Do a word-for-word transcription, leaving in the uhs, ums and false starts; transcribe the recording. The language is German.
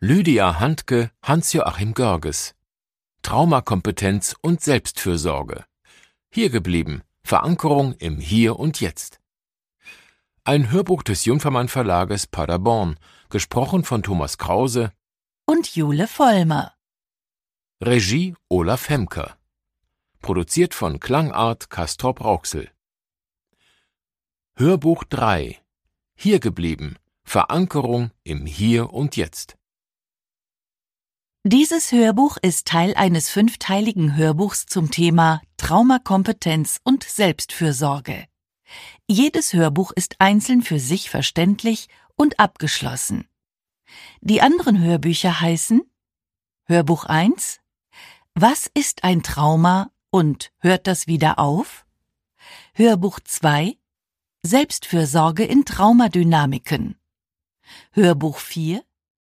Lydia Handke, Hans-Joachim Görges. Traumakompetenz und Selbstfürsorge. Hier geblieben. Verankerung im Hier und Jetzt. Ein Hörbuch des Jungfermann Verlages Paderborn, gesprochen von Thomas Krause und Jule Vollmer. Regie Olaf Hemker. Produziert von Klangart Castrop Rauxel. Hörbuch drei. Hier geblieben. Verankerung im Hier und Jetzt. Dieses Hörbuch ist Teil eines fünfteiligen Hörbuchs zum Thema Traumakompetenz und Selbstfürsorge. Jedes Hörbuch ist einzeln für sich verständlich und abgeschlossen. Die anderen Hörbücher heißen Hörbuch eins Was ist ein Trauma und hört das wieder auf? Hörbuch zwei Selbstfürsorge in Traumadynamiken. Hörbuch vier